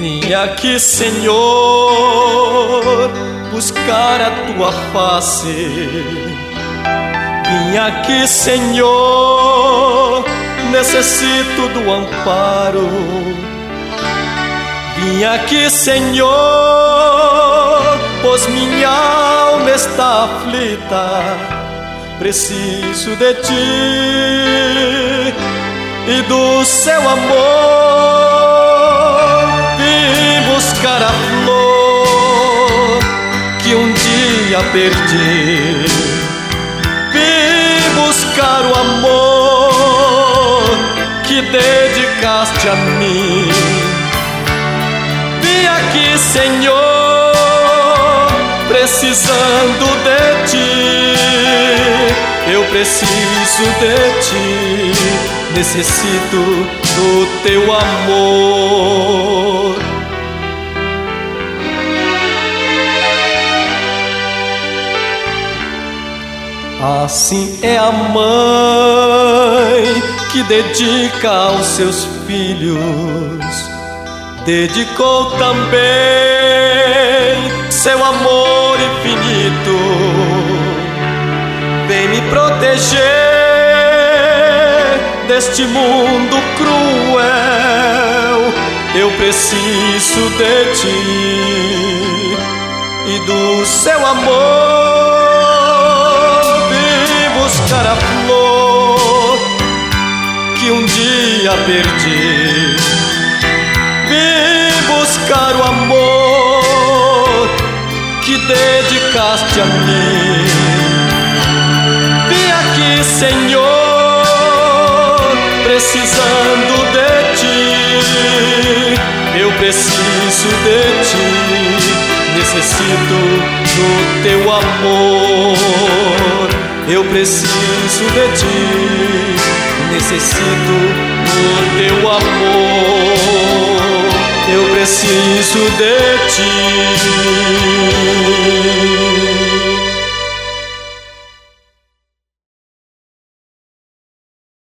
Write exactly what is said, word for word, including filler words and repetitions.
Vim aqui, Senhor, buscar a tua face. Vim aqui, Senhor, necessito do amparo. Vim aqui, Senhor, pois minha alma está aflita. Preciso de ti e do seu amor. Vim buscar a flor que um dia perdi. Vim buscar o amor que dedicaste a mim. Vim aqui, Senhor, precisando de ti. Eu preciso de ti, necessito do teu amor. Assim é a mãe que dedica aos seus filhos. Dedicou também seu amor infinito. Vem me proteger deste mundo cruel. Eu preciso de ti e do seu amor. Vim buscar a flor que um dia perdi. Vim buscar o amor que dedicaste a mim. Senhor, precisando de ti. Eu preciso de ti, necessito do teu amor. Eu preciso de ti, necessito do teu amor. Eu preciso de ti.